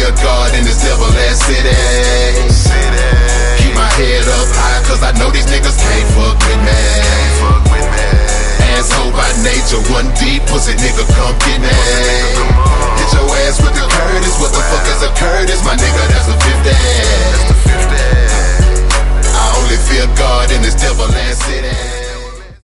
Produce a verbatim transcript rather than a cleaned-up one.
of God in this devil-ass city. Keep my head up high, cause I know these niggas can't fuck with me. Asshole by nature, one deep pussy nigga, come get me. Hit your ass with the Curtis, what the fuck is a